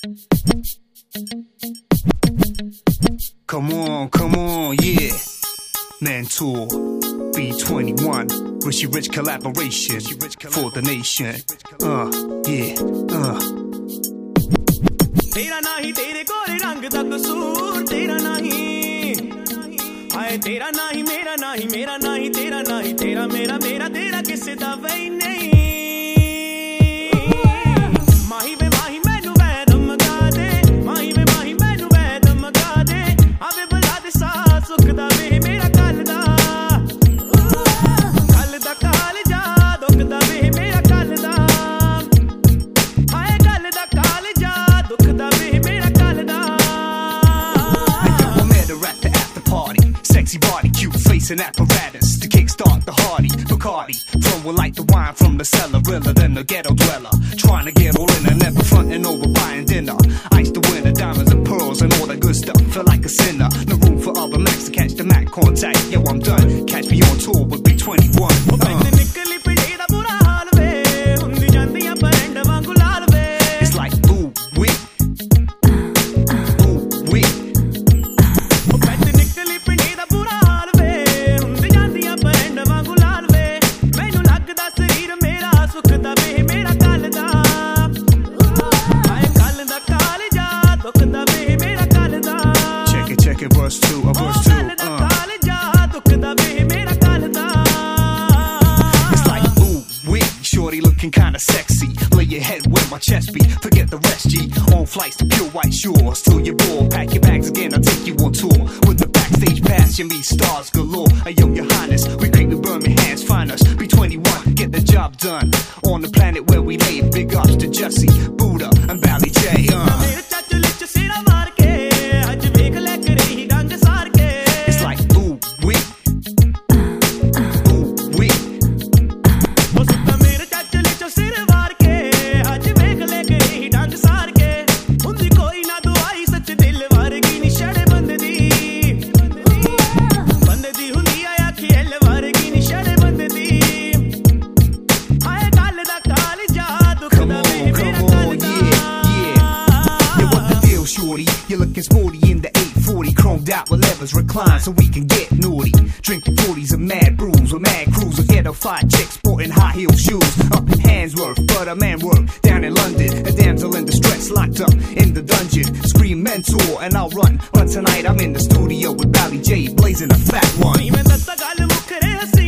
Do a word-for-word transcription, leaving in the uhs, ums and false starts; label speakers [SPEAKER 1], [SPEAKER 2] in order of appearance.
[SPEAKER 1] Come on, come on, yeah. Mentor, B twenty-one, Rishi Rich collaboration for the nation. Uh, yeah, uh.
[SPEAKER 2] तेरा नाही तेरे गोरे रंग दा कसूर तेरा नहीं हाय तेरा नहीं मेरा नहीं मेरा नहीं तेरा नहीं तेरा मेरा मेरा तेरा किसे दा वही नहीं माही वे माही मैनू वैद मगा दे माही वे माही मैनू वैद मगा दे आवे बुला दे सा सुख दा वे मेरा कल दा कल दा काल जा दुख दा वे मेरा कल दा हाय कल दा काल जा दुख दा वे मेरा कल दा
[SPEAKER 1] I met her at the after party. Sexy body, cute face and apparatus to kickstart the hardy. Bacardi, throwing like the wine from the cellar, realer than the ghetto dweller. Trying to get all in and never fronting over buying dinner. Ice the winner, diamonds and pearls and all that good stuff. Feel like a sinner, no room for other Macs to catch the Mac contact. Yo, I'm done. Catch me on tour with B twenty-one. Uh. It's like ooh wee. Verse two, a verse two, uh. It's like, ooh, wee, shorty looking kinda sexy. Lay your head where my chest be, forget the rest, G. On flights to pure white shores, till you're bored. Pack your bags again, I'll take you on tour. With the backstage pass, you meet stars galore. Hey, yo, your highness, we great, we Birmingham's finest. B twenty-one, get the job done. On the planet where we live, big ups to Jussie, Buddha, and Bally J, uh. You're looking sporty in the eight forty, chromed out with levers reclined so we can get naughty. Drinking forties and mad brews with mad crews of ghetto five chicks sporting high heel shoes. Up in Handsworth, but a man work down in London. A damsel in distress locked up in the dungeon. Scream mentor and I'll run. But tonight I'm in the studio with Bally J blazing a fat one.